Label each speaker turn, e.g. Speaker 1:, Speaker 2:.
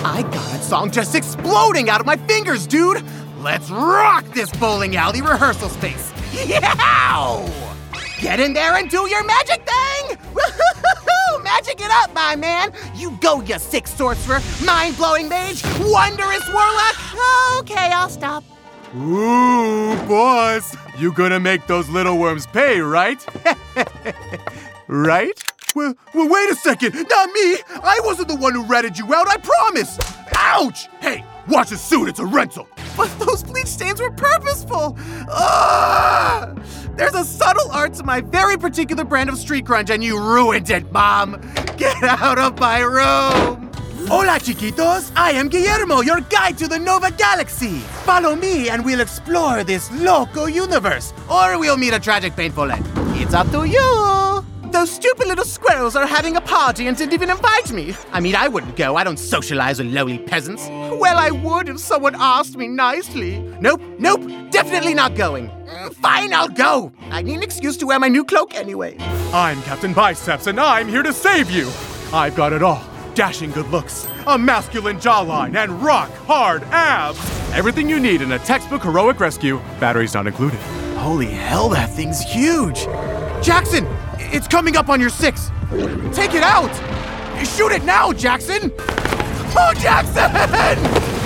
Speaker 1: I got a song just exploding out of my fingers, dude! Let's rock this bowling alley rehearsal space! Yow! Get in there and do your magic thing! Woo-hoo-hoo-hoo! Magic it up, my man! You go, you sick sorcerer, mind-blowing mage, wondrous warlock! Okay, I'll stop.
Speaker 2: Ooh, boss, you gonna make those little worms pay, right? Right? Well, wait a second, not me! I wasn't the one who ratted you out, I promise! Ouch! Hey, watch the suit, it's a rental!
Speaker 1: But those bleach stains were purposeful! Ugh! There's a subtle art to my very particular brand of street grunge, and you ruined it, Mom! Get out of my room! Hola, chiquitos! I am Guillermo, your guide to the Nova Galaxy! Follow me and we'll explore this loco universe, or we'll meet a tragic, painful end. It's up to you! Those stupid little squirrels are having a party and didn't even invite me. I mean, I wouldn't go. I don't socialize with lowly peasants. Well, I would if someone asked me nicely. Nope, definitely not going. Fine, I'll go. I need an excuse to wear my new cloak anyway.
Speaker 2: I'm Captain Biceps, and I'm here to save you. I've got it all. Dashing good looks, a masculine jawline, and rock-hard abs. Everything you need in a textbook heroic rescue, batteries not included.
Speaker 1: Holy hell, that thing's huge. Jackson, it's coming up on your 6. Take it out. Shoot it now, Jackson. Oh, Jackson!